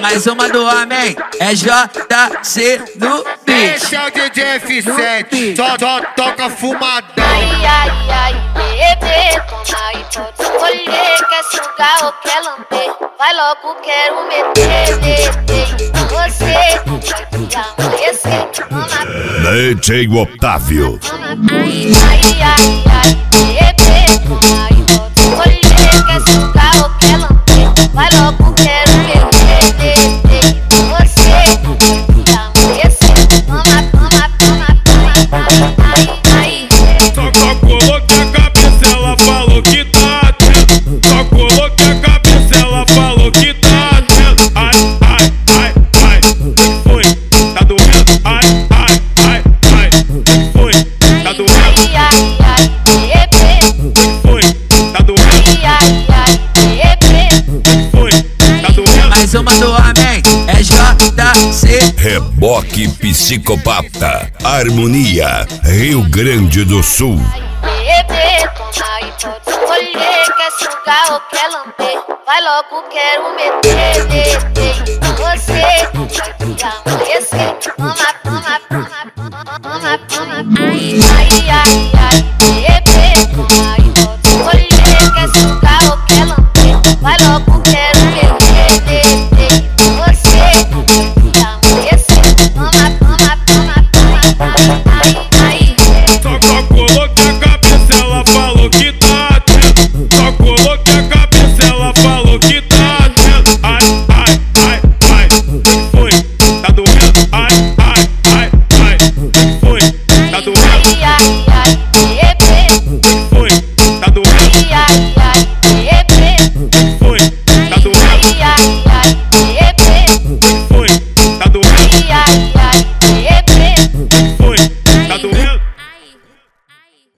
Mais uma do homem, é JC no beat. Esse é o DJ F7, só toca fumadão. Ai, ai, ai, bebê, toma e pode escolher. Quer sugar ou quer lamber? Vai logo, quero meter. Você vai amanhecer. DJ Otávio. Ai, ai, ai, bebê, toma e pode escolher. Quer sugar ou quer lamber? Vai logo, quero meter. Você vai amanhecer. Toma. Ai. Só coloquei a cabeça, ela falou que tá atento. Só coloquei a cabeça, ela falou que tá atento. Ai, que foi? Tá doendo? Ai, que foi? Tá doendo? Que foi? Tá doendo? Que foi? Tá doendo? Mais uma do homem, é JC. Reboque Psicopata. Harmonia, Rio Grande do Sul. Bebê, toma e pode escolher. Quer sugar ou quer lamber? Vai logo, quero meter. Você vai amanhecer. Toma. Ai,